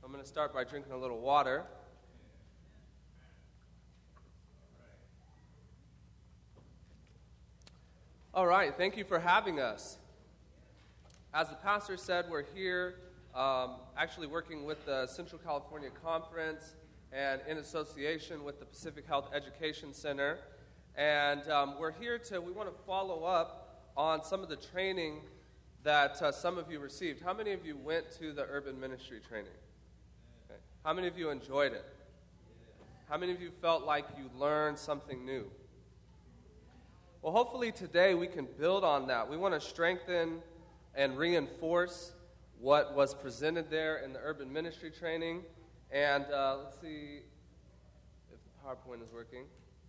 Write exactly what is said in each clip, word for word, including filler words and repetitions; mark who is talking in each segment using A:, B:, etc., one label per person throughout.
A: I'm going to start by drinking a little water. All right, thank you for having us. As the pastor said, we're here um, actually working with the Central California Conference and in association with the Pacific Health Education Center. And um, we're here to, we want to follow up on some of the training that uh, some of you received. How many of you went to the urban ministry training? Okay. How many of you enjoyed it? How many of you felt like you learned something new? Well, hopefully today we can build on that. We want to strengthen and reinforce what was presented there in the urban ministry training. And uh, let's see if the PowerPoint is working.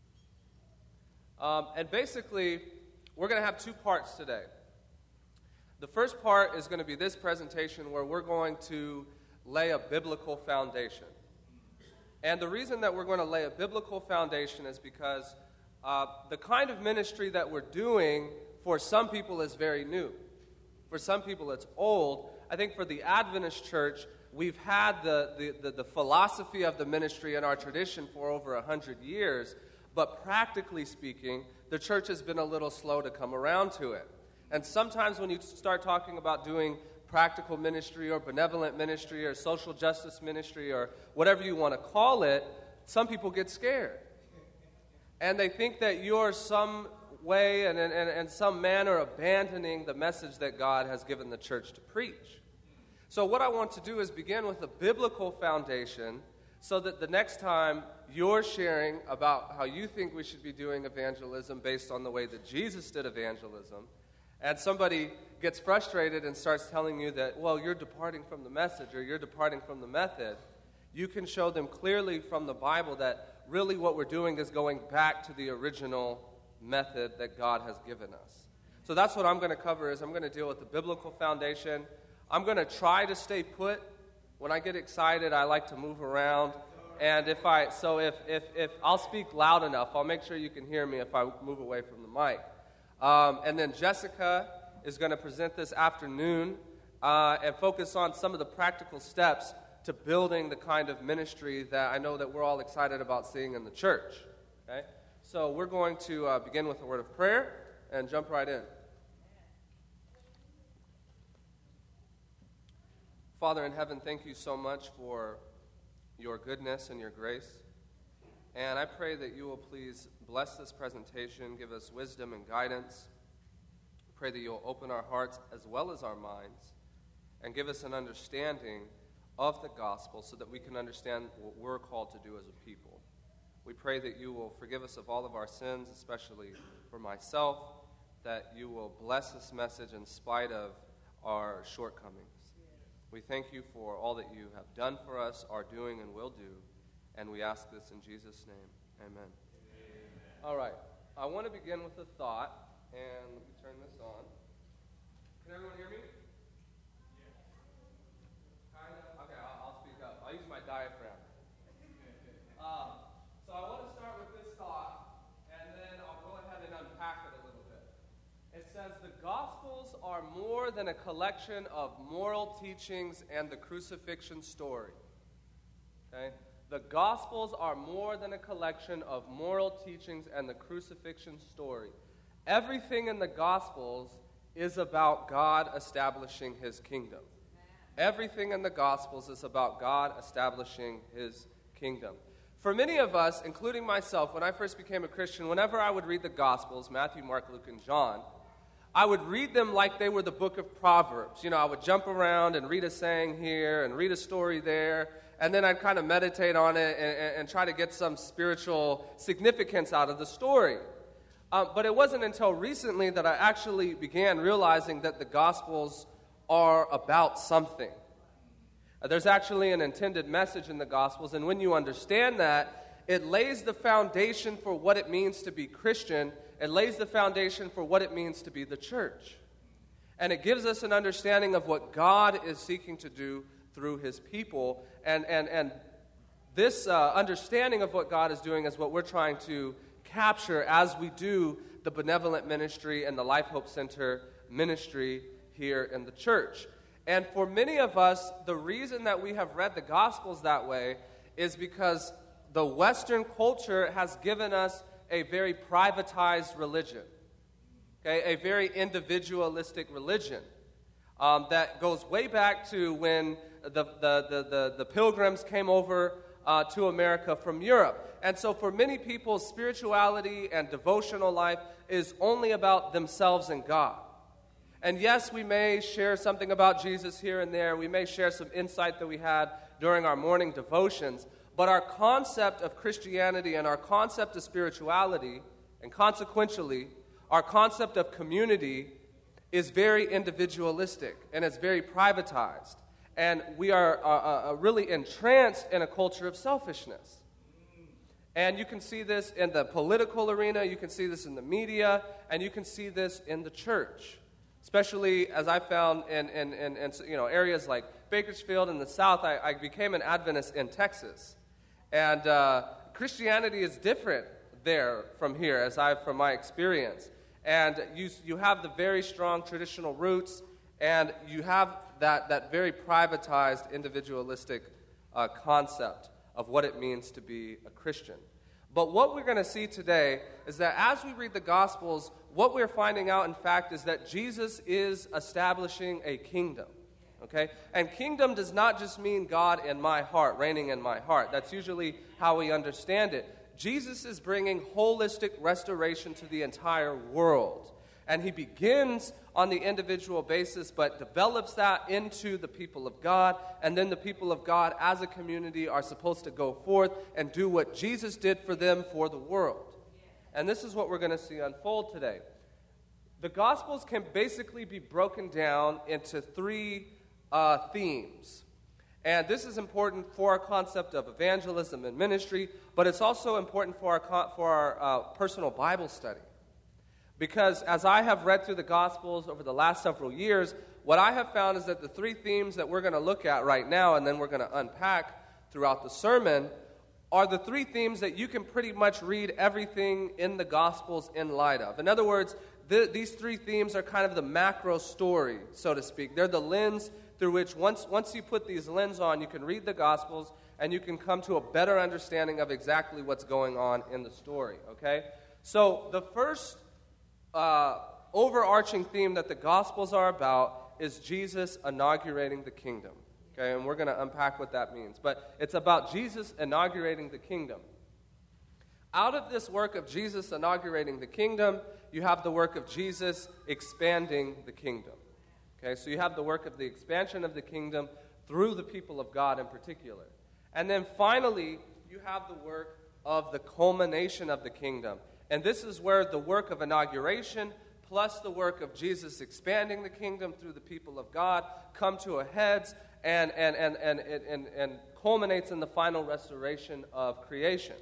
A: Um, and basically, we're going to have two parts today. The first part is going to be this presentation where we're going to lay a biblical foundation. And the reason that we're going to lay a biblical foundation is because uh, the kind of ministry that we're doing for some people is very new. For some people it's old. I think for the Adventist church, we've had the, the, the, the philosophy of the ministry in our tradition for over one hundred years, but practically speaking, the church has been a little slow to come around to it. And sometimes when you start talking about doing practical ministry or benevolent ministry or social justice ministry or whatever you want to call it, some people get scared. And they think that you're some way and in and, and some manner abandoning the message that God has given the church to preach. So what I want to do is begin with a biblical foundation so that the next time you're sharing about how you think we should be doing evangelism based on the way that Jesus did evangelism, and somebody gets frustrated and starts telling you that, well, you're departing from the message or you're departing from the method, you can show them clearly from the Bible that really what we're doing is going back to the original method that God has given us. So that's what I'm going to cover is I'm going to deal with the biblical foundation. I'm going to try to stay put. When I get excited, I like to move around. And if I, so if, if, if I'll speak loud enough, I'll make sure you can hear me if I move away from the mic. Um, and then Jessica is going to present this afternoon uh, and focus on some of the practical steps to building the kind of ministry that I know that we're all excited about seeing in the church. Okay? So we're going to uh, begin with a word of prayer and jump right in. Father in heaven, thank you so much for your goodness and your grace. And I pray that you will please bless this presentation, give us wisdom and guidance. Pray that you'll open our hearts as well as our minds and give us an understanding of the gospel so that we can understand what we're called to do as a people. We pray that you will forgive us of all of our sins, especially for myself, that you will bless this message in spite of our shortcomings. We thank you for all that you have done for us, are doing, and will do. And we ask this in Jesus' name. Amen. Amen. All right. I want to begin with a thought, and let me turn this on. Can everyone hear me? Yes. Kind of? Okay, I'll, I'll speak up. I'll use my diaphragm. Uh, so I want to start with this thought, and then I'll go ahead and unpack it a little bit. It says, the Gospels are more than a collection of moral teachings and the crucifixion story. Okay? The Gospels are more than a collection of moral teachings and the crucifixion story. Everything in the Gospels is about God establishing his kingdom. Everything in the Gospels is about God establishing his kingdom. For many of us, including myself, when I first became a Christian, whenever I would read the Gospels, Matthew, Mark, Luke, and John, I would read them like they were the book of Proverbs. You know, I would jump around and read a saying here and read a story there, and then I'd kind of meditate on it and, and, and try to get some spiritual significance out of the story. Um, but it wasn't until recently that I actually began realizing that the Gospels are about something. Uh, there's actually an intended message in the Gospels, and when you understand that, it lays the foundation for what it means to be Christian. It lays the foundation for what it means to be the church. And it gives us an understanding of what God is seeking to do through his people. And, and, and this uh, understanding of what God is doing is what we're trying to capture as we do the benevolent ministry and the Life Hope Center ministry here in the church. And for many of us, the reason that we have read the Gospels that way is because the Western culture has given us a very privatized religion, okay, a very individualistic religion um, that goes way back to when the, the, the, the, the pilgrims came over uh, to America from Europe. And so for many people, spirituality and devotional life is only about themselves and God. And yes, we may share something about Jesus here and there. We may share some insight that we had during our morning devotions. But our concept of Christianity and our concept of spirituality, and consequentially, our concept of community is very individualistic and it's very privatized. And we are uh, uh, really entranced in a culture of selfishness. And you can see this in the political arena, you can see this in the media, and you can see this in the church. Especially as I found in, in, in, in you know, areas like Bakersfield in the South, I, I became an Adventist in Texas. And uh, Christianity is different there from here, as I from my experience. And you you have the very strong traditional roots, and you have that, that very privatized, individualistic uh, concept of what it means to be a Christian. But what we're going to see today is that as we read the Gospels, what we're finding out, in fact, is that Jesus is establishing a kingdom, okay? And kingdom does not just mean God in my heart, reigning in my heart. That's usually how we understand it. Jesus is bringing holistic restoration to the entire world. And he begins on the individual basis, but develops that into the people of God. And then the people of God, as a community, are supposed to go forth and do what Jesus did for them for the world. And this is what we're going to see unfold today. The Gospels can basically be broken down into three uh, themes. And this is important for our concept of evangelism and ministry, but it's also important for our, for our uh, personal Bible study. Because as I have read through the Gospels over the last several years, what I have found is that the three themes that we're going to look at right now and then we're going to unpack throughout the sermon are the three themes that you can pretty much read everything in the Gospels in light of. In other words, th- these three themes are kind of the macro story, so to speak. They're the lens through which once, once you put these lenses on, you can read the Gospels and you can come to a better understanding of exactly what's going on in the story, okay? So the first Uh, overarching theme that the Gospels are about is Jesus inaugurating the kingdom. Okay, and we're going to unpack what that means. But it's about Jesus inaugurating the kingdom. Out of this work of Jesus inaugurating the kingdom, you have the work of Jesus expanding the kingdom. Okay, so you have the work of the expansion of the kingdom through the people of God in particular. And then finally, you have the work of the culmination of the kingdom. And this is where the work of inauguration plus the work of Jesus expanding the kingdom through the people of God come to a heads and, and, and, and, and, and culminates in the final restoration of creation.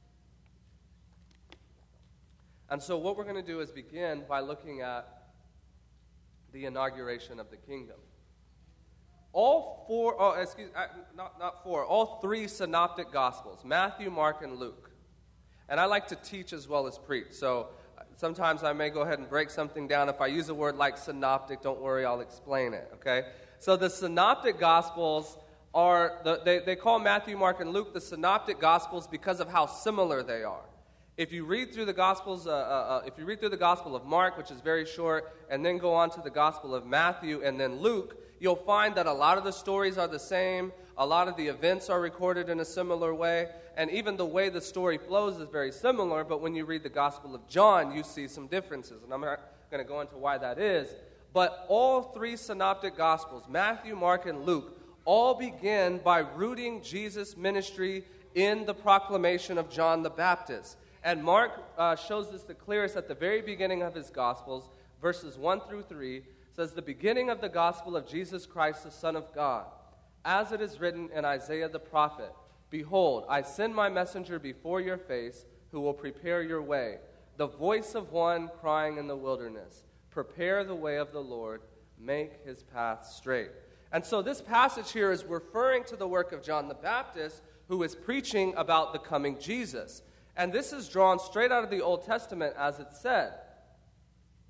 A: And so what we're going to do is begin by looking at the inauguration of the kingdom. All four, oh, excuse, not, not four, all three synoptic Gospels, Matthew, Mark, and Luke. And I like to teach as well as preach, so sometimes I may go ahead and break something down. If I use a word like synoptic, don't worry, I'll explain it, okay? So the synoptic Gospels are, the, they, they call Matthew, Mark, and Luke the synoptic Gospels because of how similar they are. If you read through the Gospels, uh, uh, if you read through the Gospel of Mark, which is very short, and then go on to the Gospel of Matthew and then Luke, you'll find that a lot of the stories are the same, a lot of the events are recorded in a similar way, and even the way the story flows is very similar, but when you read the Gospel of John, you see some differences, and I'm not going to go into why that is. But all three synoptic Gospels, Matthew, Mark, and Luke, all begin by rooting Jesus' ministry in the proclamation of John the Baptist. And Mark uh, shows this the clearest at the very beginning of his Gospels, verses one through three, says, "The beginning of the gospel of Jesus Christ, the Son of God, as it is written in Isaiah the prophet, Behold, I send my messenger before your face, who will prepare your way. The voice of one crying in the wilderness, Prepare the way of the Lord, make his path straight." And so this passage here is referring to the work of John the Baptist, who is preaching about the coming Jesus. And this is drawn straight out of the Old Testament, as it said.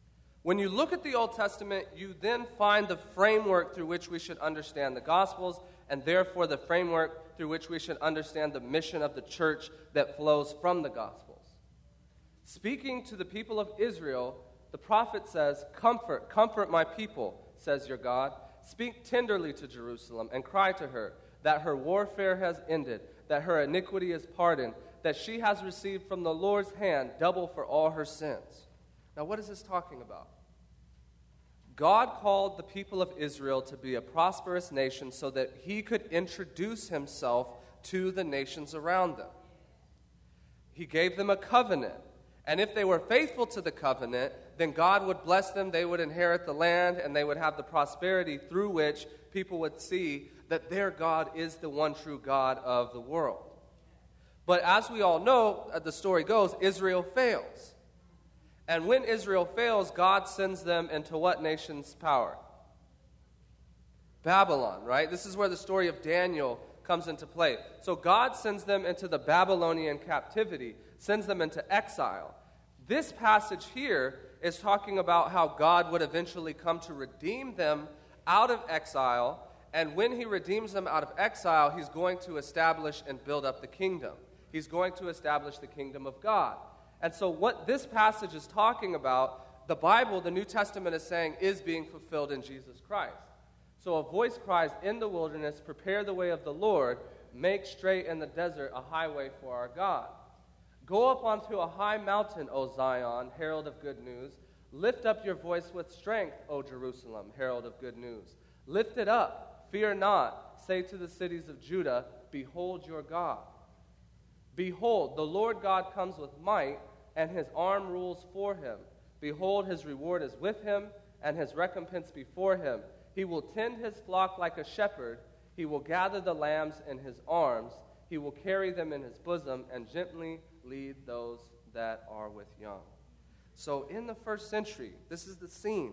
A: When you look at the Old Testament, you then find the framework through which we should understand the Gospels, and therefore the framework through which we should understand the mission of the church that flows from the Gospels. Speaking to the people of Israel, the prophet says, "Comfort, comfort my people, says your God. Speak tenderly to Jerusalem and cry to her that her warfare has ended, that her iniquity is pardoned, that she has received from the Lord's hand double for all her sins." Now, what is this talking about? God called the people of Israel to be a prosperous nation so that he could introduce himself to the nations around them. He gave them a covenant. And if they were faithful to the covenant, then God would bless them, they would inherit the land, and they would have the prosperity through which people would see that their God is the one true God of the world. But as we all know, the story goes, Israel fails. And when Israel fails, God sends them into what nation's power? Babylon, right? This is where the story of Daniel comes into play. So God sends them into the Babylonian captivity, sends them into exile. This passage here is talking about how God would eventually come to redeem them out of exile, and when he redeems them out of exile, he's going to establish and build up the kingdom. He's going to establish the kingdom of God. And so what this passage is talking about, the Bible, the New Testament is saying, is being fulfilled in Jesus Christ. So a voice cries, "In the wilderness, prepare the way of the Lord, make straight in the desert a highway for our God. Go up onto a high mountain, O Zion, herald of good news. Lift up your voice with strength, O Jerusalem, herald of good news. Lift it up, fear not. Say to the cities of Judah, behold your God. Behold, the Lord God comes with might, and his arm rules for him. Behold, his reward is with him, and his recompense before him. He will tend his flock like a shepherd. He will gather the lambs in his arms. He will carry them in his bosom, and gently lead those that are with young." So in the first century, this is the scene.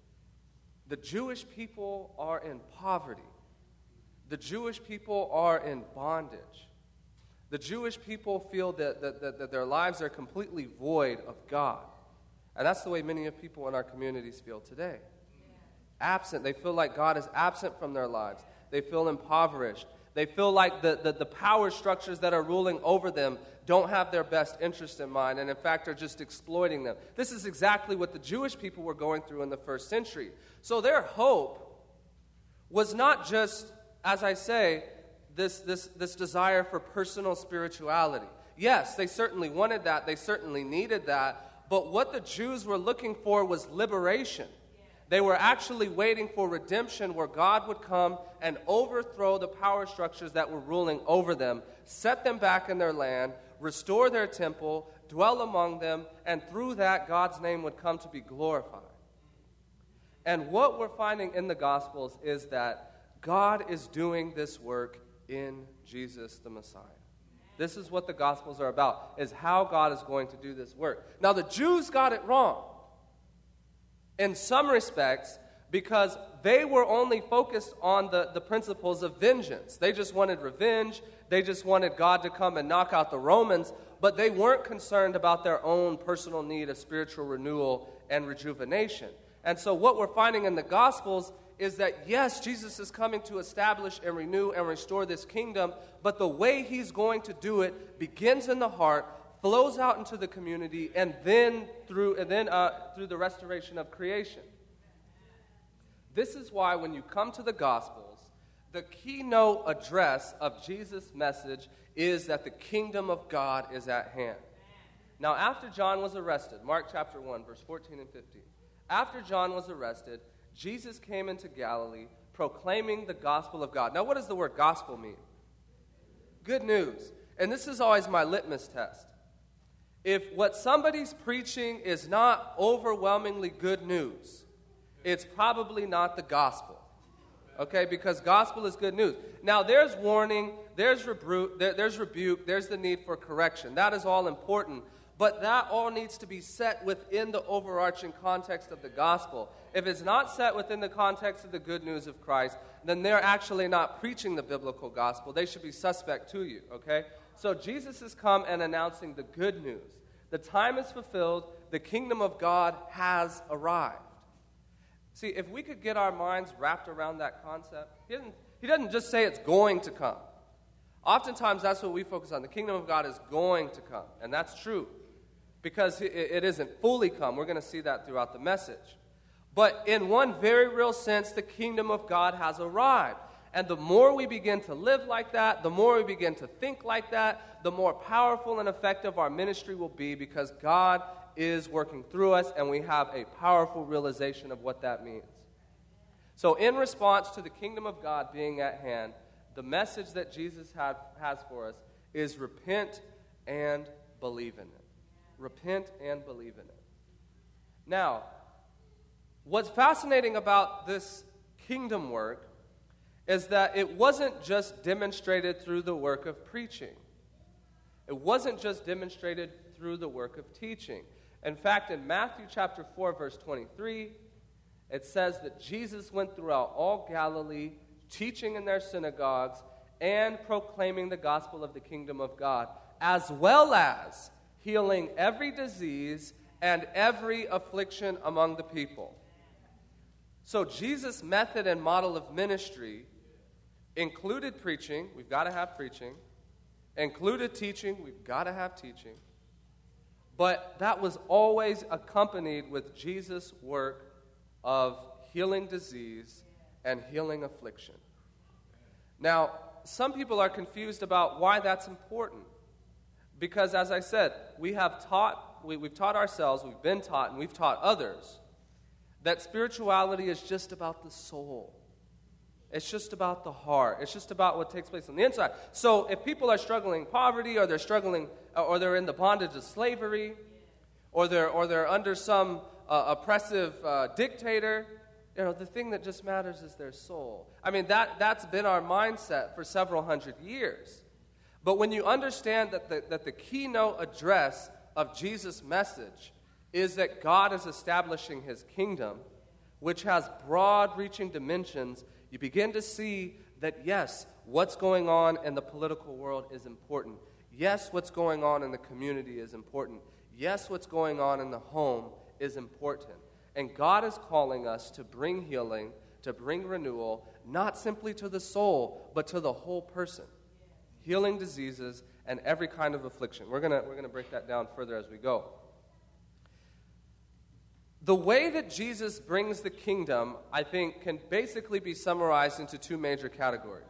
A: The Jewish people are in poverty. The Jewish people are in bondage. The Jewish people feel that, that, that, that their lives are completely void of God. And that's the way many of people in our communities feel today. Absent. They feel like God is absent from their lives. They feel impoverished. They feel like the, the, the power structures that are ruling over them don't have their best interest in mind, and in fact are just exploiting them. This is exactly what the Jewish people were going through in the first century. So their hope was not just, as I say, this, this, this desire for personal spirituality. Yes, they certainly wanted that. They certainly needed that. But what the Jews were looking for was liberation. They were actually waiting for redemption, where God would come and overthrow the power structures that were ruling over them, set them back in their land, restore their temple, dwell among them, and through that, God's name would come to be glorified. And what we're finding in the Gospels is that God is doing this work in Jesus the Messiah. This is what the Gospels are about, is how God is going to do this work. Now, the Jews got it wrong in some respects, because they were only focused on the, the principles of vengeance. They just wanted revenge. They just wanted God to come and knock out the Romans, but they weren't concerned about their own personal need of spiritual renewal and rejuvenation. And so what we're finding in the Gospels is that, yes, Jesus is coming to establish and renew and restore this kingdom, but the way he's going to do it begins in the heart, flows out into the community, and then through and then uh, through the restoration of creation. This is why when you come to the Gospels, the keynote address of Jesus' message is that the kingdom of God is at hand. Now, after John was arrested, Mark chapter one, verse fourteen and fifteen, after John was arrested, Jesus came into Galilee proclaiming the gospel of God. Now, what does the word gospel mean? Good news. And this is always my litmus test. If what somebody's preaching is not overwhelmingly good news, it's probably not the gospel. Okay, because gospel is good news. Now, there's warning, there's rebuke, there, there's rebuke, there's the need for correction. That is all important. But that all needs to be set within the overarching context of the gospel. If it's not set within the context of the good news of Christ, then they're actually not preaching the biblical gospel. They should be suspect to you, okay? So Jesus has come and announcing the good news, The time is fulfilled. The kingdom of God has arrived. See, if we could get our minds wrapped around that concept, he doesn't, he doesn't just say it's going to come. Oftentimes, that's what we focus on. The kingdom of God is going to come, and that's true, because it, it isn't fully come. We're going to see that throughout the message. But in one very real sense, the kingdom of God has arrived. And the more we begin to live like that, the more we begin to think like that, the more powerful and effective our ministry will be, because God is working through us, and we have a powerful realization of what that means. So in response to the kingdom of God being at hand, the message that Jesus had, has for us is repent and believe in it. Repent and believe in it. Now, what's fascinating about this kingdom work is that it wasn't just demonstrated through the work of preaching. It wasn't just demonstrated through the work of teaching. In fact, in Matthew chapter four, verse twenty-three, it says that Jesus went throughout all Galilee, teaching in their synagogues and proclaiming the gospel of the kingdom of God, as well as healing every disease and every affliction among the people. So Jesus' method and model of ministry included preaching. We've got to have preaching. Included teaching. We've got to have teaching. But that was always accompanied with Jesus' work of healing disease and healing affliction. Now, some people are confused about why that's important. Because, as I said, we have taught, we, we've taught ourselves, we've been taught, and we've taught others that spirituality is just about the soul. It's just about the heart. It's just about what takes place on the inside. So if people are struggling poverty, or they're struggling, or they're in the bondage of slavery, or they're or they're under some uh, oppressive uh, dictator, you know, the thing that just matters is their soul. I mean, that that's been our mindset for several hundred years. But when you understand that the that the keynote address of Jesus' message is that God is establishing his kingdom, which has broad-reaching dimensions, you begin to see that, yes, what's going on in the political world is important. Yes, what's going on in the community is important. Yes, what's going on in the home is important. And God is calling us to bring healing, to bring renewal, not simply to the soul, but to the whole person. Healing diseases and every kind of affliction. We're going we're gonna break that down further as we go. The way that Jesus brings the kingdom, I think, can basically be summarized into two major categories.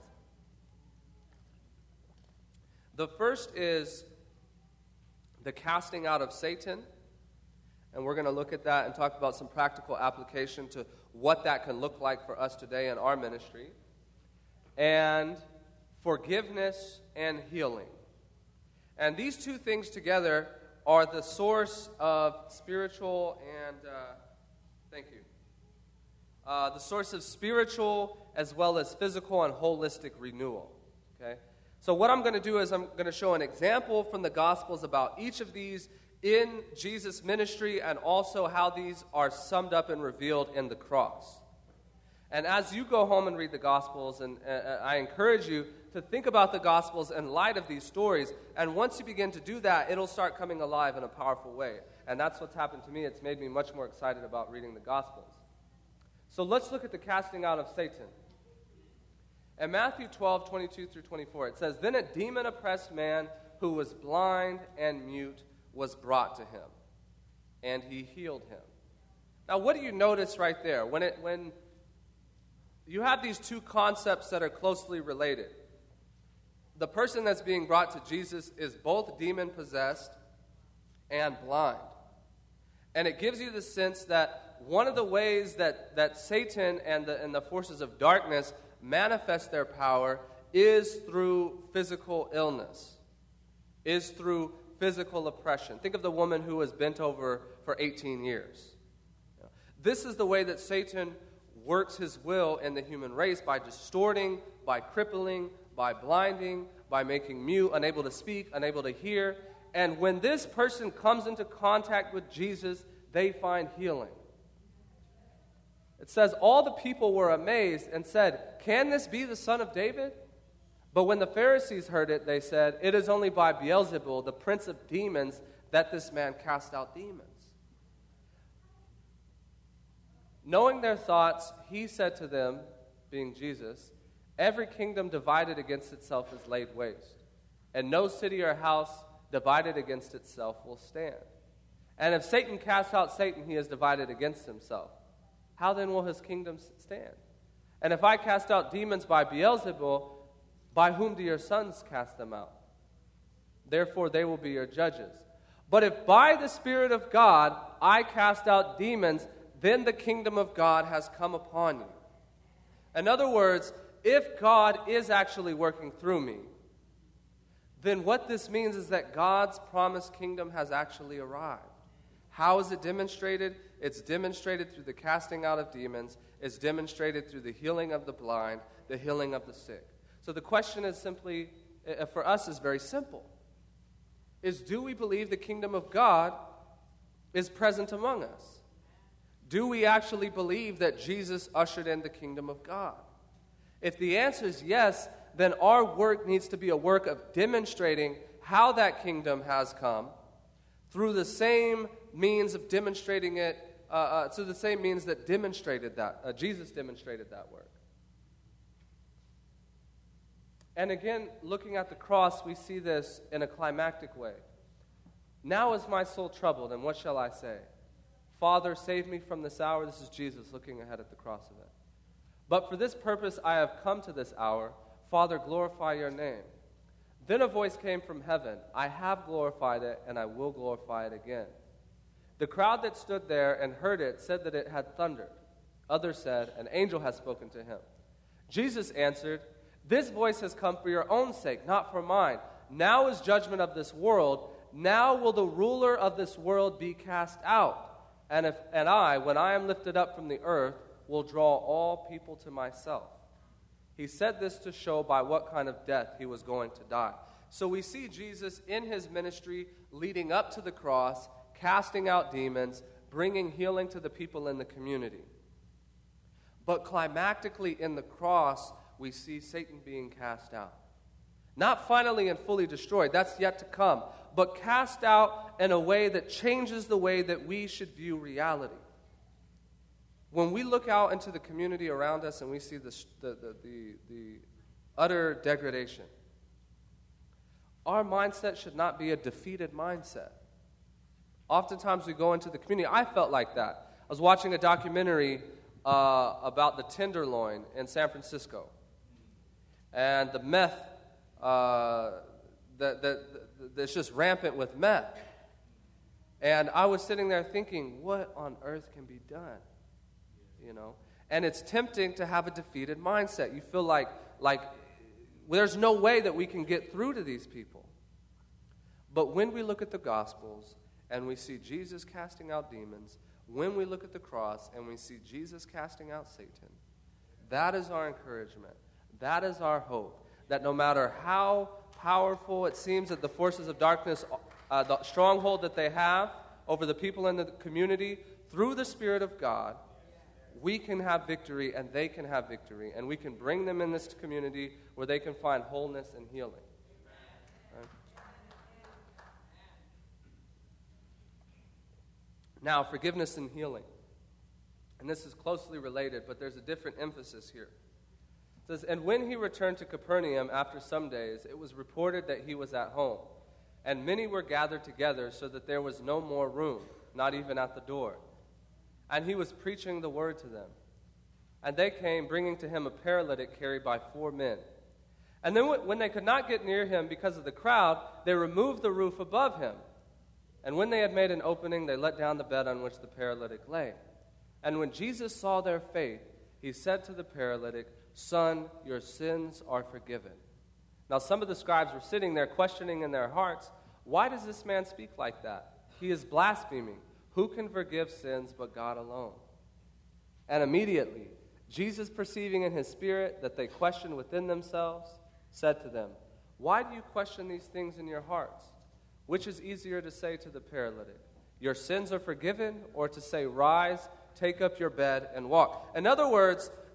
A: The first is the casting out of Satan, and we're going to look at that and talk about some practical application to what that can look like for us today in our ministry, and forgiveness and healing. And these two things together are the source of spiritual and, uh, thank you, uh, the source of spiritual as well as physical and holistic renewal, okay? So what I'm going to do is I'm going to show an example from the Gospels about each of these in Jesus' ministry, and also how these are summed up and revealed in the cross. And as you go home and read the Gospels, and uh, I encourage you to think about the Gospels in light of these stories, and once you begin to do that, it'll start coming alive in a powerful way. And that's what's happened to me. It's made me much more excited about reading the Gospels. So let's look at the casting out of Satan. In Matthew twelve, twenty-two through twenty-four, it says, "Then a demon-oppressed man who was blind and mute was brought to him, and he healed him." Now, what do you notice right there? When it when you have these two concepts that are closely related, the person that's being brought to Jesus is both demon-possessed and blind. And it gives you the sense that one of the ways that, that Satan and the, and the forces of darkness manifest their power is through physical illness, is through physical oppression. Think of the woman who was bent over for eighteen years. This is the way that Satan works his will in the human race, by distorting, by crippling, by blinding, by making mute, unable to speak, unable to hear. And when this person comes into contact with Jesus, they find healing. It says, all the people were amazed and said, "Can this be the son of David?" But when the Pharisees heard it, they said, "It is only by Beelzebul, the prince of demons, that this man cast out demons. Knowing their thoughts, he said to them, being Jesus, every kingdom divided against itself is laid waste, and no city or house divided against itself will stand. And if Satan casts out Satan, he is divided against himself. How then will his kingdom stand? And if I cast out demons by Beelzebul, by whom do your sons cast them out? Therefore they will be your judges. But if by the Spirit of God I cast out demons, then the kingdom of God has come upon you. In other words, if God is actually working through me, then what this means is that God's promised kingdom has actually arrived. How is it demonstrated? It's demonstrated through the casting out of demons. It's demonstrated through the healing of the blind, the healing of the sick. So the question is simply, for us, is very simple. Is do we believe the kingdom of God is present among us? Do we actually believe that Jesus ushered in the kingdom of God? If the answer is yes, then our work needs to be a work of demonstrating how that kingdom has come through the same means of demonstrating it, uh, uh, through the same means that demonstrated that, uh, Jesus demonstrated that work. And again, looking at the cross, we see this in a climactic way. Now is my soul troubled, and what shall I say? Father, save me from this hour. This is Jesus looking ahead at the cross event. But for this purpose I have come to this hour. Father, glorify your name. Then a voice came from heaven. I have glorified it, and I will glorify it again. The crowd that stood there and heard it said that it had thundered. Others said, an angel has spoken to him. Jesus answered, this voice has come for your own sake, not for mine. Now is judgment of this world. Now will the ruler of this world be cast out. And, if, and I, when I am lifted up from the earth, will draw all people to myself. He said this to show by what kind of death he was going to die. So we see Jesus in his ministry leading up to the cross, casting out demons, bringing healing to the people in the community. But climactically in the cross, we see Satan being cast out. Not finally and fully destroyed, that's yet to come, but cast out in a way that changes the way that we should view reality. When we look out into the community around us and we see the, the, the, the, the utter degradation, our mindset should not be a defeated mindset. Oftentimes we go into the community. I felt like that. I was watching a documentary uh, about the Tenderloin in San Francisco. And the meth, uh, that, that, that's just rampant with meth. And I was sitting there thinking, what on earth can be done? You know, and it's tempting to have a defeated mindset. You feel like, like there's no way that we can get through to these people. But when we look at the Gospels and we see Jesus casting out demons, when we look at the cross and we see Jesus casting out Satan, that is our encouragement. That is our hope. That no matter how powerful it seems that the forces of darkness, uh, the stronghold that they have over the people in the community, through the Spirit of God, we can have victory and they can have victory, and we can bring them in this community where they can find wholeness and healing. Right? Now, forgiveness and healing. And this is closely related, but there's a different emphasis here. It says, and when he returned to Capernaum after some days, it was reported that he was at home, and many were gathered together so that there was no more room, not even at the door. And he was preaching the word to them. And they came, bringing to him a paralytic carried by four men. And then when they could not get near him because of the crowd, they removed the roof above him. And when they had made an opening, they let down the bed on which the paralytic lay. And when Jesus saw their faith, he said to the paralytic, son, your sins are forgiven. Now some of the scribes were sitting there questioning in their hearts, why does this man speak like that? He is blaspheming. Who can forgive sins but God alone? And immediately, Jesus, perceiving in his spirit that they questioned within themselves, said to them, why do you question these things in your hearts? Which is easier to say to the paralytic, your sins are forgiven, or to say, rise, take up your bed, and walk? In other words,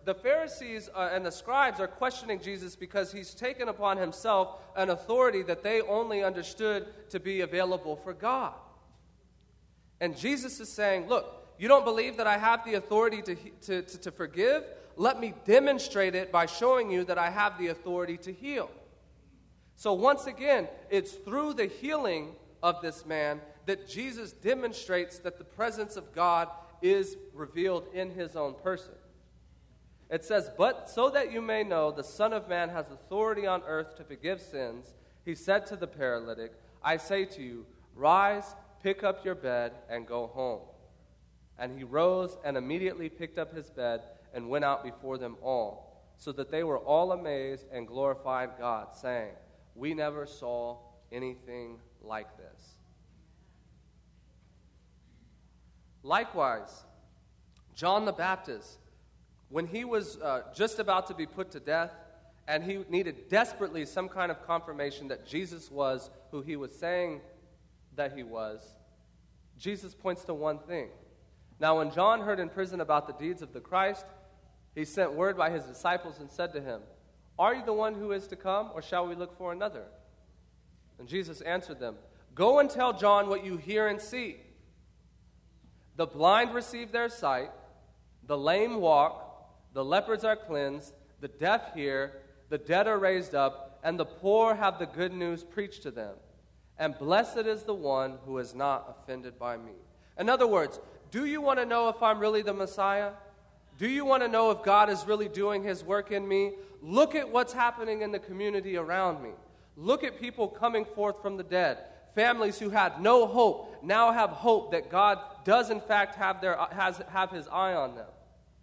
A: the Pharisees uh, and the scribes are questioning Jesus because he's taken upon himself an authority that they only understood to be available for God. And Jesus is saying, look, you don't believe that I have the authority to, to, to, to forgive? Let me demonstrate it by showing you that I have the authority to heal. So once again, it's through the healing of this man that Jesus demonstrates that the presence of God is revealed in his own person. It says, but so that you may know the Son of Man has authority on earth to forgive sins, he said to the paralytic, I say to you, rise, pick up your bed, and go home. And he rose and immediately picked up his bed and went out before them all, so that they were all amazed and glorified God, saying, we never saw anything like this. Likewise, John the Baptist, when he was uh, just about to be put to death, and he needed desperately some kind of confirmation that Jesus was who he was saying that he was, Jesus points to one thing. Now, when John heard in prison about the deeds of the Christ, he sent word by his disciples and said to him, are you the one who is to come, or shall we look for another? And Jesus answered them, go and tell John what you hear and see. The blind receive their sight, the lame walk, the lepers are cleansed, the deaf hear, the dead are raised up, and the poor have the good news preached to them. And blessed is the one who is not offended by me. In other words, do you want to know if I'm really the Messiah? Do you want to know if God is really doing his work in me? Look at what's happening in the community around me. Look at people coming forth from the dead. Families who had no hope now have hope that God does in fact have, their, has, have his eye on them.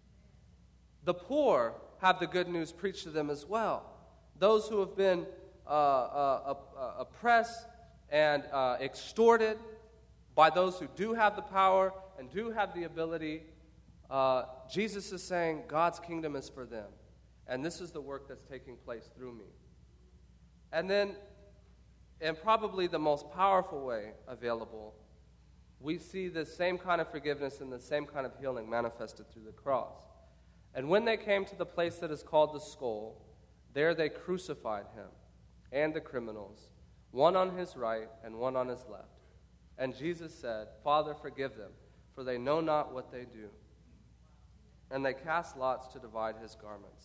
A: The poor have the good news preached to them as well. Those who have been uh, uh, uh, oppressed and uh, extorted by those who do have the power and do have the ability, uh, Jesus is saying God's kingdom is for them. And this is the work that's taking place through me. And then, in probably the most powerful way available, we see the same kind of forgiveness and the same kind of healing manifested through the cross. And when they came to the place that is called the skull, there they crucified him and the criminals, one on his right and one on his left. And Jesus said, Father, forgive them, for they know not what they do. And they cast lots to divide his garments.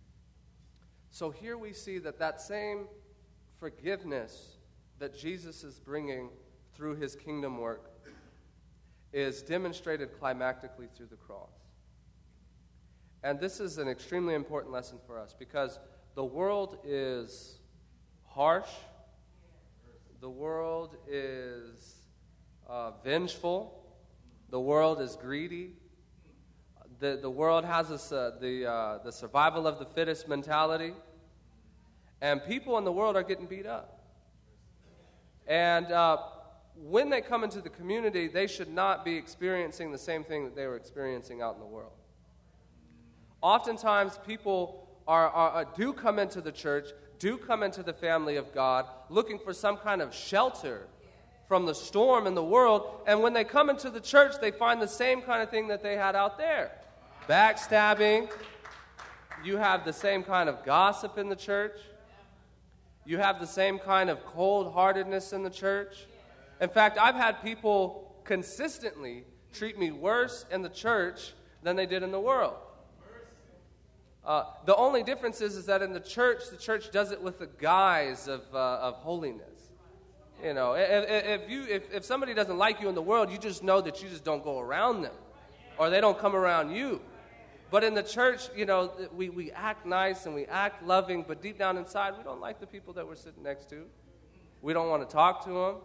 A: So here we see that that same forgiveness that Jesus is bringing through his kingdom work is demonstrated climactically through the cross. And this is an extremely important lesson for us because the world is harsh. The world is uh, vengeful. The world is greedy. The, the world has this, uh, the, uh, the survival of the fittest mentality. And people in the world are getting beat up. And uh, when they come into the community, they should not be experiencing the same thing that they were experiencing out in the world. Oftentimes, people are, are, are, do come into the church, do come into the family of God, looking for some kind of shelter from the storm in the world. And when they come into the church, they find the same kind of thing that they had out there. Backstabbing. You have the same kind of gossip in the church. You have the same kind of cold-heartedness in the church. In fact, I've had people consistently treat me worse in the church than they did in the world. Uh, the only difference is, is that in the church, the church does it with the guise of, uh, of holiness. You know, if, if, you, if, if somebody doesn't like you in the world, you just know that you just don't go around them. Or they don't come around you. But in the church, you know, we, we act nice and we act loving, but deep down inside, we don't like the people that we're sitting next to. We don't want to talk to them.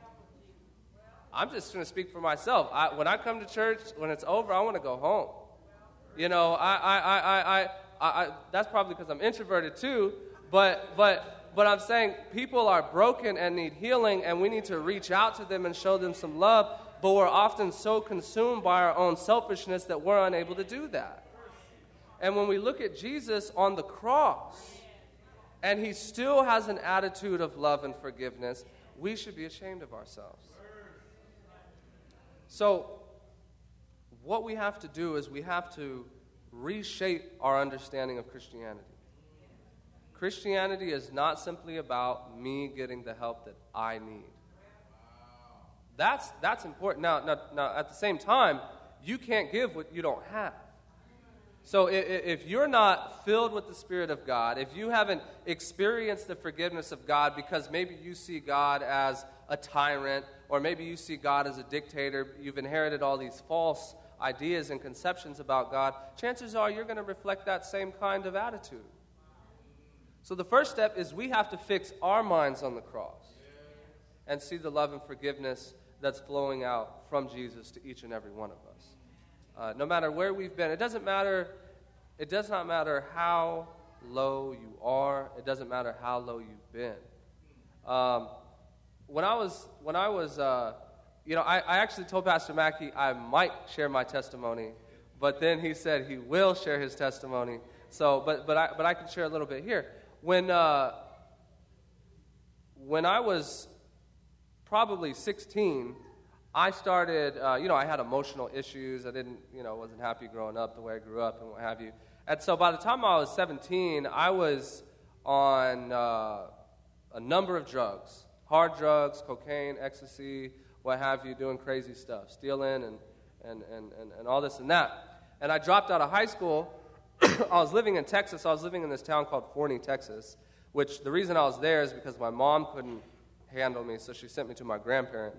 A: I'm just going to speak for myself. I, when I come to church, when it's over, I want to go home. You know, I, I, I, I, I, I that's probably because I'm introverted too, but, but, but I'm saying people are broken and need healing, and we need to reach out to them and show them some love, but we're often so consumed by our own selfishness that we're unable to do that. And when we look at Jesus on the cross, and he still has an attitude of love and forgiveness, we should be ashamed of ourselves. So, what we have to do is we have to reshape our understanding of Christianity. Christianity is not simply about me getting the help that I need. That's, that's important. Now, now, now, at the same time, you can't give what you don't have. So if, if you're not filled with the Spirit of God, if you haven't experienced the forgiveness of God because maybe you see God as a tyrant, or maybe you see God as a dictator, you've inherited all these false ideas and conceptions about God, chances are you're going to reflect that same kind of attitude. So the first step is we have to fix our minds on the cross and see the love and forgiveness that's flowing out from Jesus to each and every one of us. Uh, no matter where we've been, it doesn't matter, it does not matter how low you are, it doesn't matter how low you've been. Um, when I was, when I was, uh, you know, I, I actually told Pastor Mackey I might share my testimony, but then he said he will share his testimony. So, but but I but I can share a little bit here. When uh, when I was probably sixteen, I started, uh, you know, I had emotional issues. I didn't, you know, wasn't happy growing up the way I grew up and what have you. And so by the time I was seventeen, I was on uh, a number of drugs, hard drugs, cocaine, ecstasy, what have you, doing crazy stuff, stealing and, and, and, and, and all this and that. And I dropped out of high school. I was living in Texas. I was living in this town called Forney, Texas, which the reason I was there is because my mom couldn't handle me, so she sent me to my grandparents.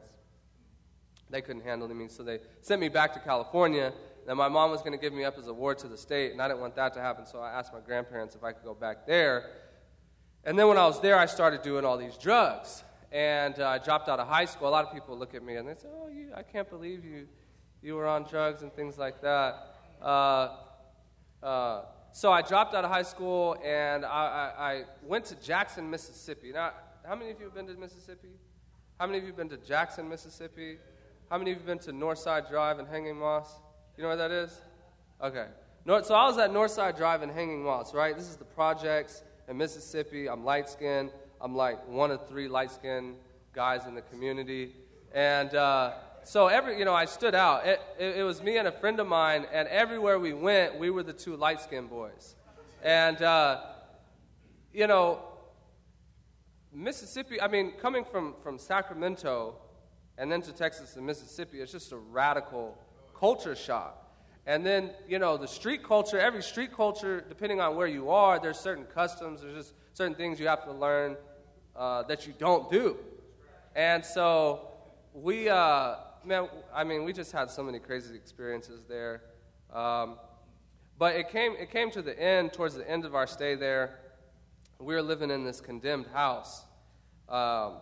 A: They couldn't handle me, so they sent me back to California. Then my mom was going to give me up as a ward to the state, and I didn't want that to happen, so I asked my grandparents if I could go back there. And then when I was there, I started doing all these drugs. And uh, I dropped out of high school. A lot of people look at me and they say, oh, you, I can't believe you you were on drugs and things like that. Uh, uh, so I dropped out of high school, and I, I, I went to Jackson, Mississippi. Now, how many of you have been to Mississippi? How many of you have been to Jackson, Mississippi? How many of you have been to Northside Drive and Hanging Moss? You know where that is? Okay. North, so I was at Northside Drive and Hanging Moss, right? This is the projects in Mississippi. I'm light-skinned. I'm like one of three light-skinned guys in the community. And uh, so every, you know, I stood out. It, it, it was me and a friend of mine, and everywhere we went, we were the two light-skinned boys. And, uh, you know, Mississippi, I mean, coming from, from Sacramento and then to Texas and Mississippi, it's just a radical culture shock. And then, you know, the street culture, every street culture, depending on where you are, there's certain customs, there's just certain things you have to learn uh, that you don't do. And so we, uh, man, I mean, we just had so many crazy experiences there. Um, but it came, it came to the end, towards the end of our stay there. We were living in this condemned house. Um,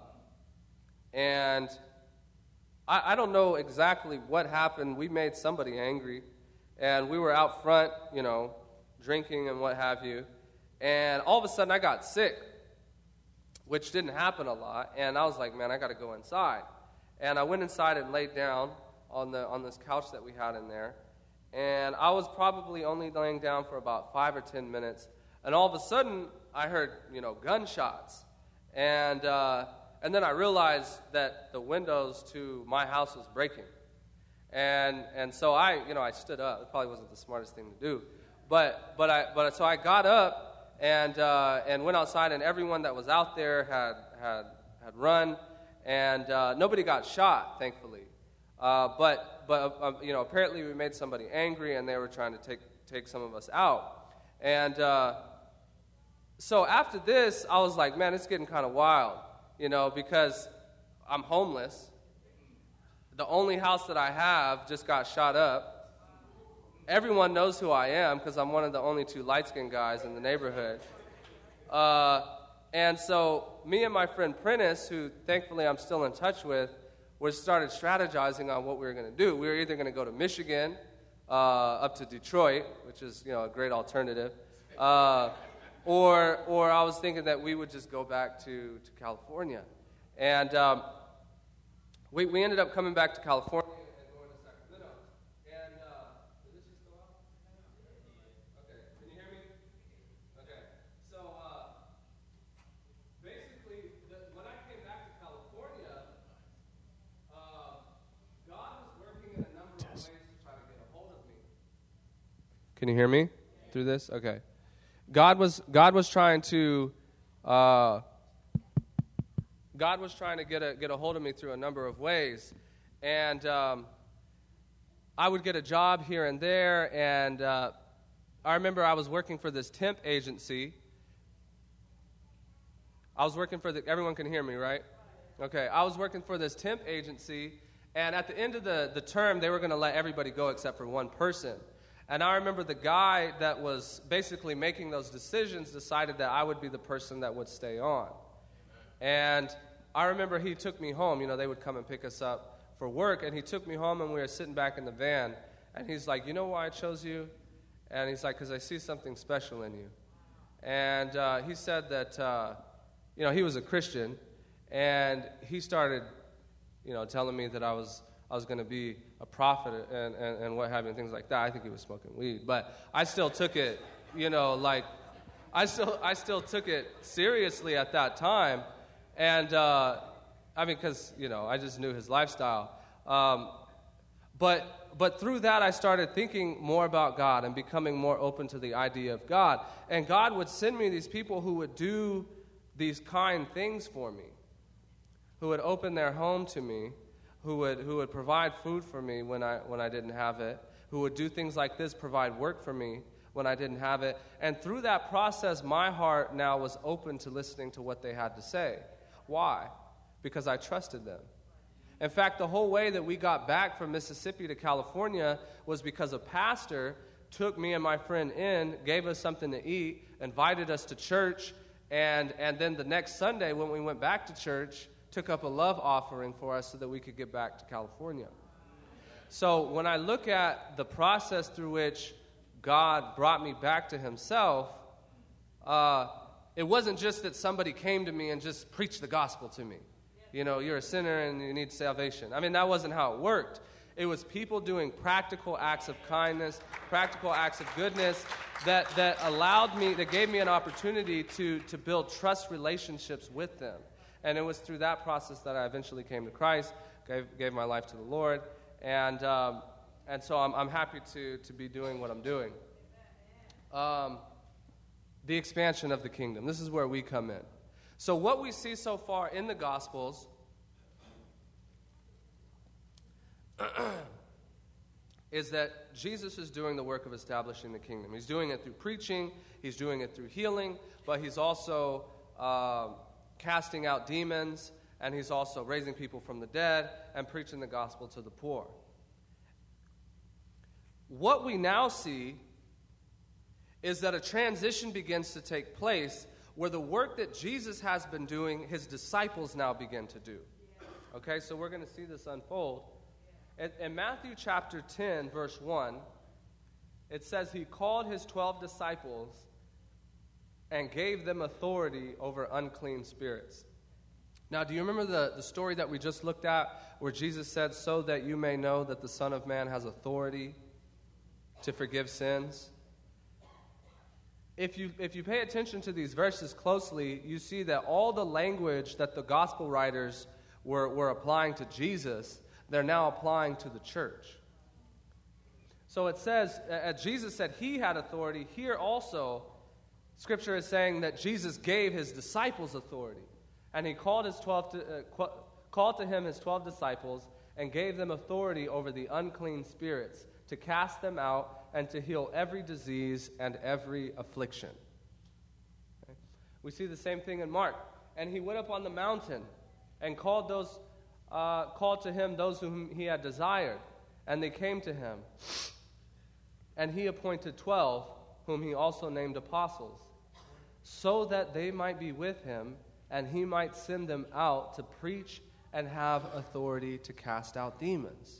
A: and I, I don't know exactly what happened. We made somebody angry. And we were out front, you know, drinking and what have you. And all of a sudden I got sick, which didn't happen a lot. And I was like, man, I got to go inside. And I went inside and laid down on the on this couch that we had in there. And I was probably only laying down for about five or ten minutes. And all of a sudden I heard, you know, gunshots. And uh, and then I realized that the windows to my house was breaking. And and so I, you know, I stood up. It probably wasn't the smartest thing to do, but but I but so I got up and uh, and went outside, and everyone that was out there had had had run, and uh, nobody got shot, thankfully. Uh, but but uh, you know, apparently we made somebody angry, and they were trying to take take some of us out. And uh, so after this, I was like, man, it's getting kind of wild, you know, because I'm homeless. The only house that I have just got shot up. Everyone knows who I am because I'm one of the only two light-skinned guys in the neighborhood. Uh, and so me and my friend Prentice, who thankfully I'm still in touch with, we started strategizing on what we were going to do. We were either going to go to Michigan, uh, up to Detroit, which is, you know, a great alternative, uh, or or I was thinking that we would just go back to, to California. And Um, We we ended up coming back to California and going to Sacramento. And, uh, did this just go out? Okay, can you hear me? Okay, so, uh, basically, the, when I came back to California, uh, God was working in a number of ways to try to get a hold of me. Can you hear me through this? Okay. God was God was trying to uh, God was trying to get a get a hold of me through a number of ways, and um, I would get a job here and there. And uh, I remember I was working for this temp agency. I was working for the. Everyone can hear me, right? Okay. I was working for this temp agency, and at the end of the the term, they were going to let everybody go except for one person. And I remember the guy that was basically making those decisions decided that I would be the person that would stay on. And I remember he took me home. You know, they would come and pick us up for work, and he took me home, and we were sitting back in the van. And he's like, you know why I chose you? And he's like, because I see something special in you. And uh, he said that, uh, you know, he was a Christian, and he started, you know, telling me that I was I was going to be a prophet and, and, and what have you, and things like that. I think he was smoking weed. But I still took it, you know, like, I still I still took it seriously at that time. And, uh, I mean, because, you know, I just knew his lifestyle. Um, but but through that, I started thinking more about God and becoming more open to the idea of God. And God would send me these people who would do these kind things for me, who would open their home to me, who would who would provide food for me when I when I didn't have it, who would do things like this, provide work for me when I didn't have it. And through that process, my heart now was open to listening to what they had to say. Why? Because I trusted them. In fact, the whole way that we got back from Mississippi to California was because a pastor took me and my friend in, gave us something to eat, invited us to church, and, and then the next Sunday when we went back to church, took up a love offering for us so that we could get back to California. So when I look at the process through which God brought me back to himself, uh, it wasn't just that somebody came to me and just preached the gospel to me. You know, you're a sinner and you need salvation. I mean, that wasn't how it worked. It was people doing practical acts of kindness, practical acts of goodness that, that allowed me, that gave me an opportunity to, to build trust relationships with them. And it was through that process that I eventually came to Christ, gave, gave my life to the Lord, and um, and so I'm, I'm happy to, to be doing what I'm doing. Um, the expansion of the kingdom. This is where we come in. So what we see so far in the Gospels is that Jesus is doing the work of establishing the kingdom. He's doing it through preaching, he's doing it through healing, but he's also uh, casting out demons, and he's also raising people from the dead and preaching the gospel to the poor. What we now see is that a transition begins to take place where the work that Jesus has been doing, his disciples now begin to do. Okay, so we're going to see this unfold. In, in Matthew chapter ten, verse one, it says he called his twelve disciples and gave them authority over unclean spirits. Now, do you remember the, the story that we just looked at where Jesus said, so that you may know that the Son of Man has authority to forgive sins? If you if you pay attention to these verses closely, you see that all the language that the gospel writers were, were applying to Jesus, they're now applying to the church. So it says, as Jesus said he had authority, here also, Scripture is saying that Jesus gave his disciples authority. And he called his twelve to, uh, qu- called to him his twelve disciples and gave them authority over the unclean spirits to cast them out and to heal every disease and every affliction. Okay. We see the same thing in Mark. And he went up on the mountain and called those, uh, called to him those whom he had desired, and they came to him. And he appointed twelve, whom he also named apostles, so that they might be with him, and he might send them out to preach and have authority to cast out demons.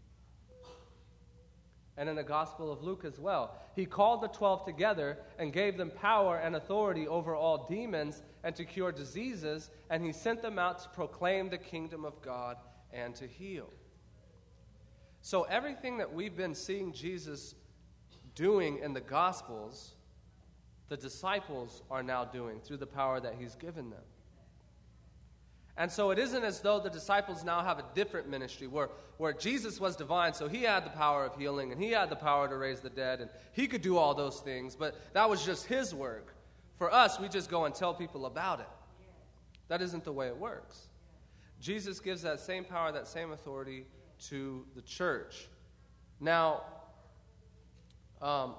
A: And in the Gospel of Luke as well, he called the twelve together and gave them power and authority over all demons and to cure diseases, and he sent them out to proclaim the kingdom of God and to heal. So everything that we've been seeing Jesus doing in the Gospels, the disciples are now doing through the power that he's given them. And so it isn't as though the disciples now have a different ministry where, where Jesus was divine, so he had the power of healing, and he had the power to raise the dead, and he could do all those things, but that was just his work. For us, we just go and tell people about it. That isn't the way it works. Jesus gives that same power, that same authority to the church. Now, um,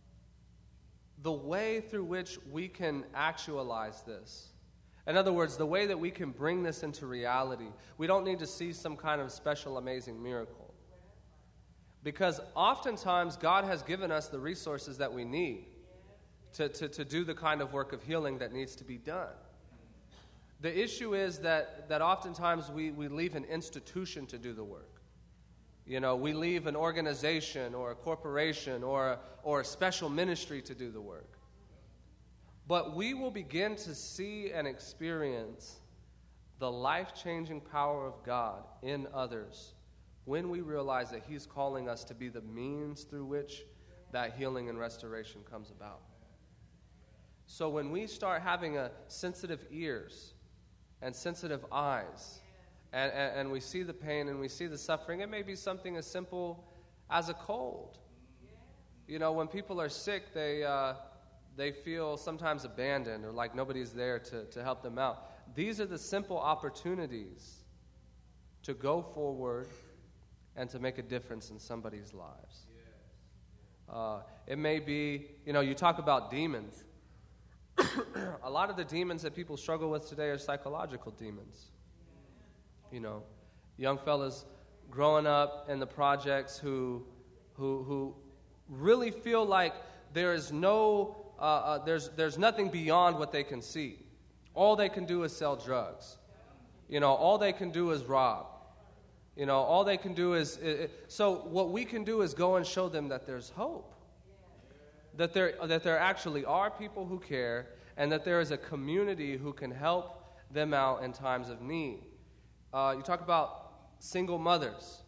A: the way through which we can actualize this, in other words, the way that we can bring this into reality, we don't need to see some kind of special, amazing miracle. Because oftentimes, God has given us the resources that we need to, to, to do the kind of work of healing that needs to be done. The issue is that, that oftentimes we, we leave an institution to do the work. You know, we leave an organization or a corporation or a, or a special ministry to do the work. But we will begin to see and experience the life-changing power of God in others when we realize that he's calling us to be the means through which that healing and restoration comes about. So when we start having a sensitive ears and sensitive eyes, and, and, and we see the pain and we see the suffering, it may be something as simple as a cold. You know, when people are sick, they... Uh, They feel sometimes abandoned or like nobody's there to, to help them out. These are the simple opportunities to go forward and to make a difference in somebody's lives. Uh, it may be, you know, you talk about demons. A lot of the demons that people struggle with today are psychological demons. You know, young fellas growing up in the projects who, who, who really feel like there is no... Uh, uh, there's there's nothing beyond what they can see. All they can do is sell drugs. You know, all they can do is rob. You know, all they can do is... is so what we can do is go and show them that there's hope. That there, that there actually are people who care, and that there is a community who can help them out in times of need. Uh, you talk about single mothers.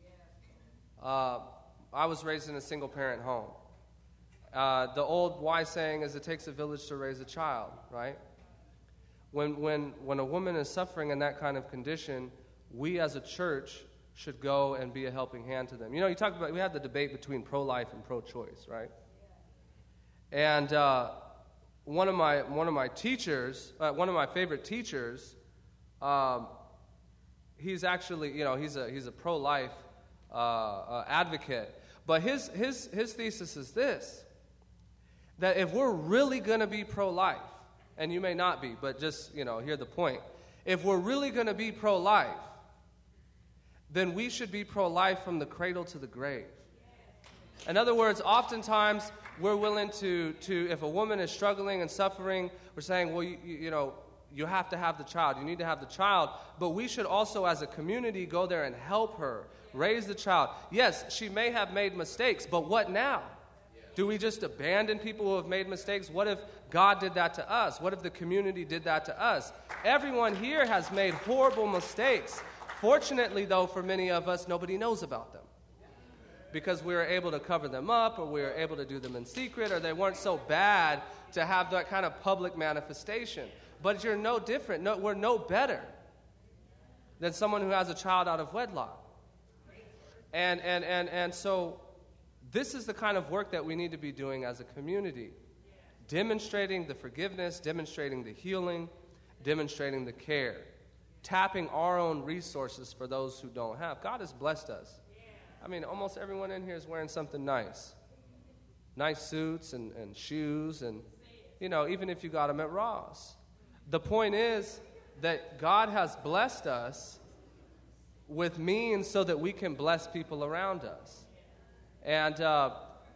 A: Uh, I was raised in a single-parent home. Uh, the old wise saying is, it takes a village to raise a child, right? When, when, when a woman is suffering in that kind of condition, we as a church should go and be a helping hand to them. You know, you talk about, we had the debate between pro-life and pro-choice, right? And uh, one of my one of my teachers, uh, one of my favorite teachers, um, he's actually, you know, he's a he's a pro-life uh, uh, advocate. But his his his thesis is this: that if we're really going to be pro-life, and you may not be, but just, you know, hear the point. If we're really going to be pro-life, then we should be pro-life from the cradle to the grave. In other words, oftentimes we're willing to, to if a woman is struggling and suffering, we're saying, well, you, you know, you have to have the child. You need to have the child. But we should also, as a community, go there and help her raise the child. Yes, she may have made mistakes, but what now? Do we just abandon people who have made mistakes? What if God did that to us? What if the community did that to us? Everyone here has made horrible mistakes. Fortunately, though, for many of us, nobody knows about them, because we were able to cover them up, or we were able to do them in secret, or they weren't so bad to have that kind of public manifestation. But you're no different. No, we're no better than someone who has a child out of wedlock. And, and, and, and so this is the kind of work that we need to be doing as a community. Demonstrating the forgiveness, demonstrating the healing, demonstrating the care. Tapping our own resources for those who don't have. God has blessed us. I mean, almost everyone in here is wearing something nice. Nice suits and, and shoes, and, you know, even if you got them at Ross. The point is that God has blessed us with means so that we can bless people around us. And uh,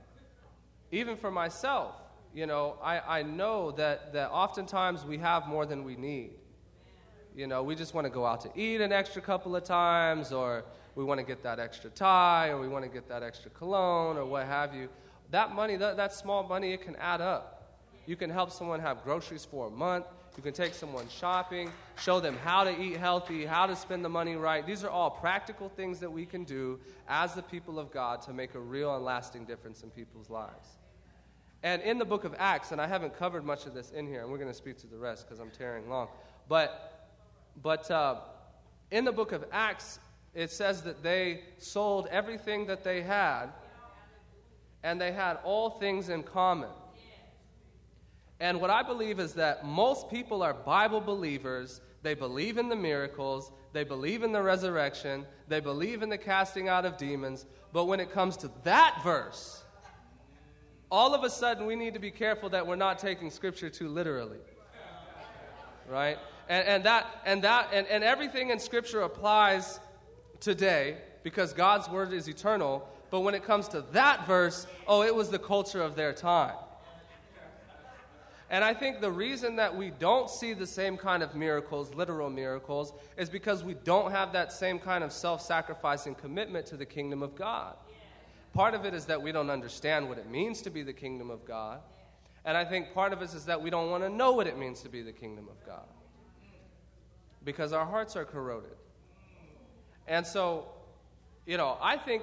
A: even for myself, you know, I, I know that, that oftentimes we have more than we need. You know, we just want to go out to eat an extra couple of times, or we want to get that extra tie, or we want to get that extra cologne, or what have you. That money, that, that small money, it can add up. You can help someone have groceries for a month. You can take someone shopping, show them how to eat healthy, how to spend the money right. These are all practical things that we can do as the people of God to make a real and lasting difference in people's lives. And in the book of Acts, and I haven't covered much of this in here, and we're going to speak to the rest because I'm tearing long, but But uh, in the book of Acts, it says that they sold everything that they had, and they had all things in common. And what I believe is that most people are Bible believers. They believe in the miracles. They believe in the resurrection. They believe in the casting out of demons. But when it comes to that verse, all of a sudden we need to be careful that we're not taking Scripture too literally. Right? And, and that and that and, and everything in Scripture applies today because God's word is eternal. But when it comes to that verse, oh, it was the culture of their time. And I think the reason that we don't see the same kind of miracles, literal miracles, is because we don't have that same kind of self-sacrificing commitment to the kingdom of God. Part of it is that we don't understand what it means to be the kingdom of God. And I think part of it is that we don't want to know what it means to be the kingdom of God. Because our hearts are corroded. And so, you know, I think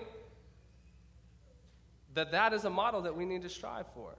A: that that is a model that we need to strive for.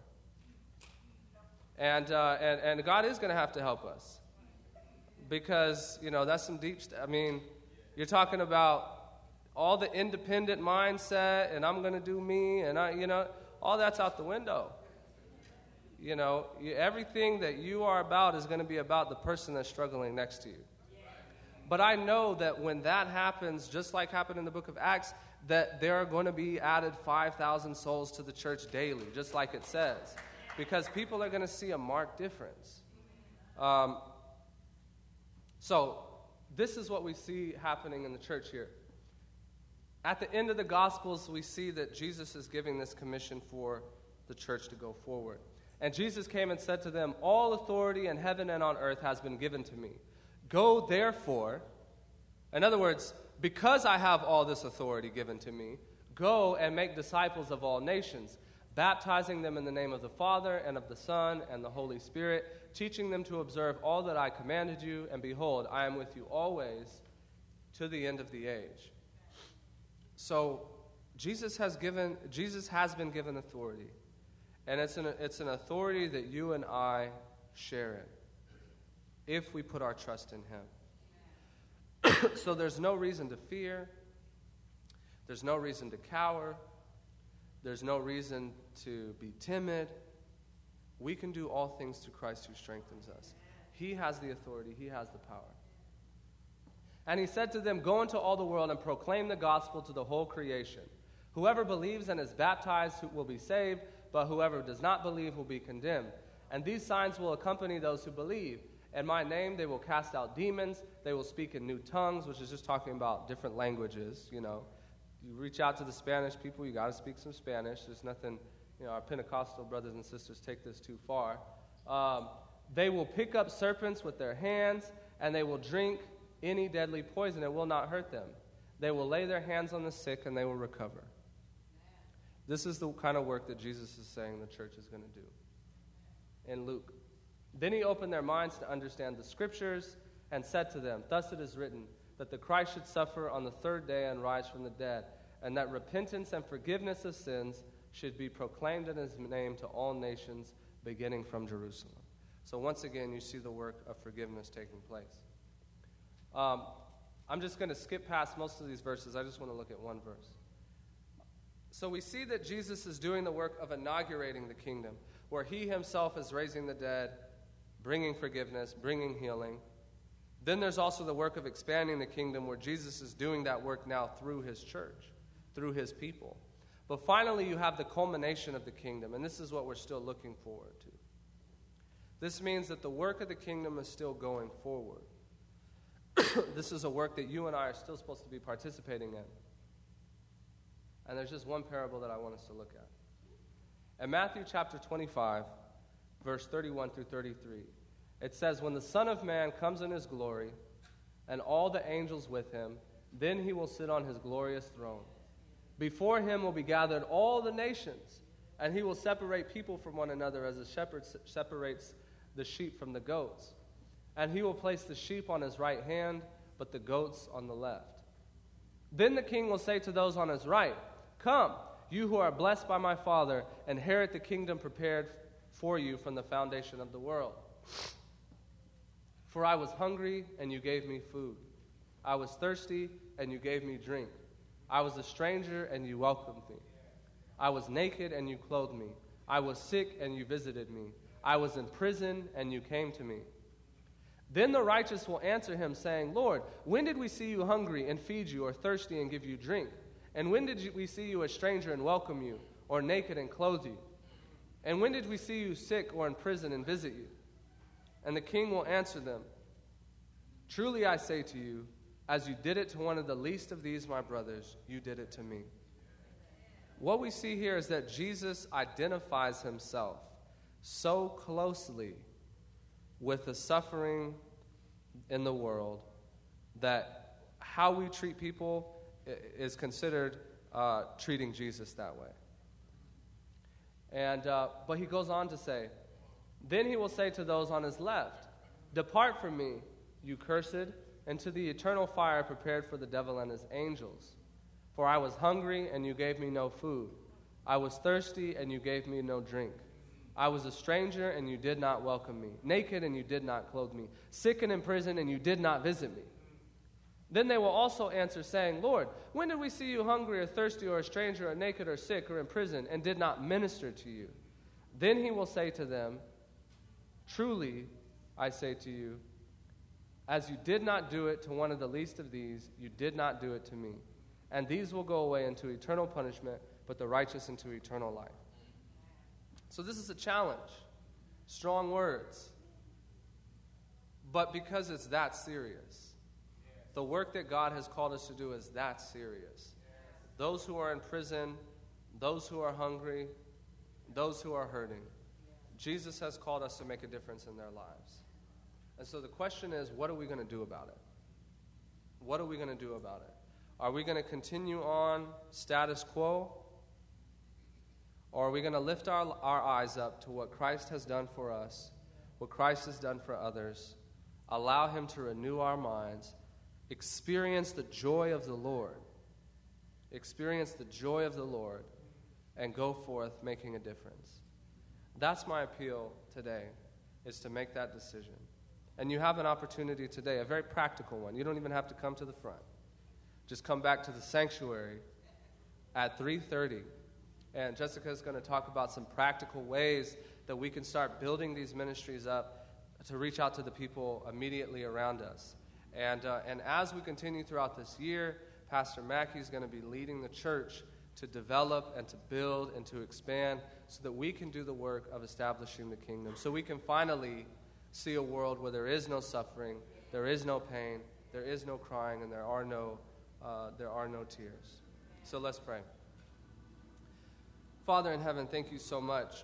A: And, uh, and and God is going to have to help us because, you know, that's some deep stuff. I mean, you're talking about all the independent mindset and I'm going to do me and, I, you know, all that's out the window. You know, you, everything that you are about is going to be about the person that's struggling next to you. But I know that when that happens, just like happened in the book of Acts, that there are going to be added five thousand souls to the church daily, just like it says. Because people are going to see a marked difference. Um, so, this is what we see happening in the church here. At the end of the Gospels, we see that Jesus is giving this commission for the church to go forward. And Jesus came and said to them, "All authority in heaven and on earth has been given to me. Go therefore," in other words, because I have all this authority given to me, go and make disciples of all nations, baptizing them in the name of the Father and of the Son and the Holy Spirit, teaching them to observe all that I commanded you, and behold, I am with you always to the end of the age. So Jesus has given, Jesus has been given authority, and it's an, it's an authority that you and I share in, if we put our trust in Him. So there's no reason to fear. There's no reason to cower. There's no reason to be timid. We can do all things through Christ who strengthens us. He has the authority. He has the power. And He said to them, "Go into all the world and proclaim the gospel to the whole creation. Whoever believes and is baptized will be saved, but whoever does not believe will be condemned. And these signs will accompany those who believe. In my name they will cast out demons. They will speak in new tongues," which is just talking about different languages, you know. You reach out to the Spanish people, you got to speak some Spanish. There's nothing, you know, our Pentecostal brothers and sisters take this too far. Um, they will pick up serpents with their hands, and they will drink any deadly poison. It will not hurt them. They will lay their hands on the sick, and they will recover. This is the kind of work that Jesus is saying the church is going to do in Luke. Then He opened their minds to understand the Scriptures and said to them, "Thus it is written, that the Christ should suffer on the third day and rise from the dead, and that repentance and forgiveness of sins should be proclaimed in His name to all nations, beginning from Jerusalem." So once again, you see the work of forgiveness taking place. Um, I'm just going to skip past most of these verses. I just want to look at one verse. So we see that Jesus is doing the work of inaugurating the kingdom, where He Himself is raising the dead, bringing forgiveness, bringing healing. Then there's also the work of expanding the kingdom, where Jesus is doing that work now through His church, through His people. But finally, you have the culmination of the kingdom, and this is what we're still looking forward to. This means that the work of the kingdom is still going forward. This is a work that you and I are still supposed to be participating in. And there's just one parable that I want us to look at. In Matthew chapter twenty-five, verse thirty-one through thirty-three, it says, "When the Son of Man comes in His glory, and all the angels with Him, then He will sit on His glorious throne. Before Him will be gathered all the nations, and He will separate people from one another as a shepherd separates the sheep from the goats. And He will place the sheep on His right hand, but the goats on the left. Then the King will say to those on His right, 'Come, you who are blessed by my Father, inherit the kingdom prepared for you from the foundation of the world. For I was hungry, and you gave me food. I was thirsty, and you gave me drink. I was a stranger, and you welcomed me. I was naked, and you clothed me. I was sick, and you visited me. I was in prison, and you came to me. Then the righteous will answer him, saying, Lord, when did we see you hungry and feed you, or thirsty and give you drink? And when did we see you a stranger and welcome you, or naked and clothe you? And when did we see you sick or in prison and visit you? And the king will answer them, Truly I say to you, as you did it to one of the least of these my brothers, you did it to me. What we see here is that Jesus identifies himself so closely with the suffering in the world that how we treat people is considered uh, treating Jesus that way. And uh, but he goes on to say, Then he will say to those on his left, Depart from me, you cursed, into the eternal fire prepared for the devil and his angels. For I was hungry, and you gave me no food. I was thirsty, and you gave me no drink. I was a stranger, and you did not welcome me. Naked, and you did not clothe me. Sick and in prison, and you did not visit me. Then they will also answer, saying, Lord, when did we see you hungry or thirsty or a stranger or naked or sick or in prison and did not minister to you? Then he will say to them, Truly, I say to you, as you did not do it to one of the least of these, you did not do it to me. And these will go away into eternal punishment, but the righteous into eternal life. So this is a challenge. Strong words. But because it's that serious, the work that God has called us to do is that serious. Those who are in prison, those who are hungry, those who are hurting, Jesus has called us to make a difference in their lives. And so the question is, what are we going to do about it? What are we going to do about it? Are we going to continue on status quo? Or are we going to lift our, our eyes up to what Christ has done for us, what Christ has done for others, allow him to renew our minds, experience the joy of the Lord, experience the joy of the Lord, and go forth making a difference? That's my appeal today, is to make that decision. And you have an opportunity today, a very practical one. You don't even have to come to the front. Just come back to the sanctuary at three thirty. And Jessica is going to talk about some practical ways that we can start building these ministries up to reach out to the people immediately around us. And, uh, and as we continue throughout this year, Pastor Mackey is going to be leading the church to develop and to build and to expand so that we can do the work of establishing the kingdom. So we can finally see a world where there is no suffering, there is no pain, there is no crying, and there are no, uh, there are no tears. So let's pray. Father in heaven, thank you so much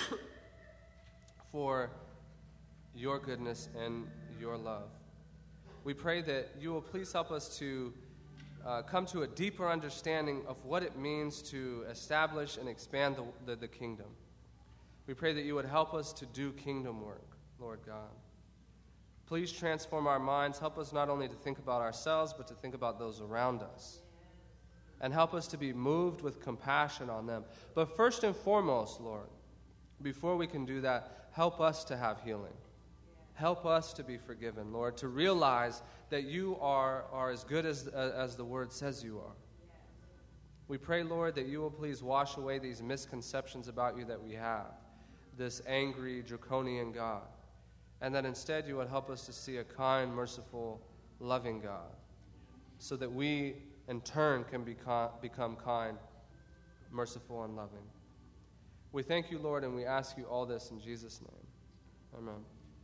A: for your goodness and your love. We pray that you will please help us to uh, come to a deeper understanding of what it means to establish and expand the, the, the kingdom. We pray that you would help us to do kingdom work, Lord God. Please transform our minds. Help us not only to think about ourselves, but to think about those around us. And help us to be moved with compassion on them. But first and foremost, Lord, before we can do that, help us to have healing. Help us to be forgiven, Lord, to realize that you are, are as good as, as the word says you are. We pray, Lord, that you will please wash away these misconceptions about you that we have, this angry, draconian God, and that instead you would help us to see a kind, merciful, loving God, so that we, in turn, can beco- become kind, merciful, and loving. We thank you, Lord, and we ask you all this in Jesus' name. Amen.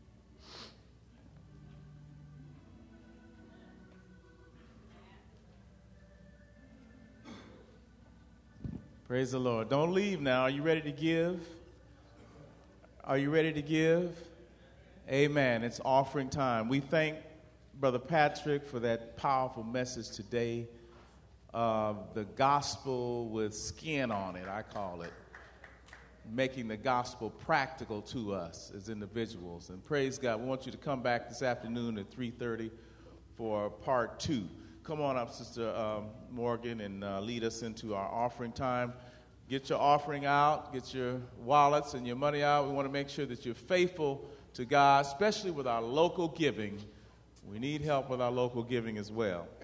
B: Praise the Lord. Don't leave now. Are you ready to give? Are you ready to give? Amen. It's offering time. We thank Brother Patrick for that powerful message today. Uh, the gospel with skin on it, I call it. Making the gospel practical to us as individuals. And praise God. We want you to come back this afternoon at three thirty for part two. Come on up, Sister um, Morgan, and uh, lead us into our offering time. Get your offering out. Get your wallets and your money out. We want to make sure that you're faithful to God, especially with our local giving. We need help with our local giving as well.